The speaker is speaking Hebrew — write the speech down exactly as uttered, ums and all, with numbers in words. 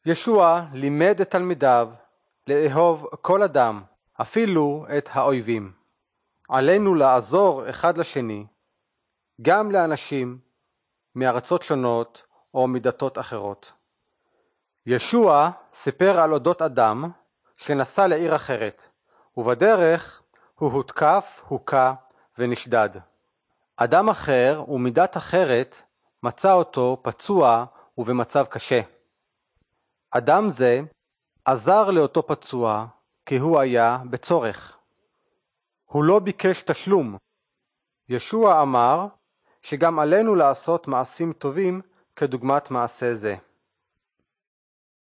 ישוע לימד את תלמידיו לאהוב כל אדם, אפילו את האויבים. עלינו לעזור אחד לשני, גם לאנשים מארצות שונות או מדתות אחרות. ישוע סיפר על אודות אדם שנסע לעיר אחרת, ובדרך הוא הותקף, הוקע ונשדד. אדם אחר ומדת אחרת מצא אותו פצוע ובמצב קשה. אדם זה עזר לאותו פצוע כי הוא היה בצורך. הוא לא ביקש תשלום. ישוע אמר שגם עלינו לעשות מעשים טובים כדוגמת מעשה זה.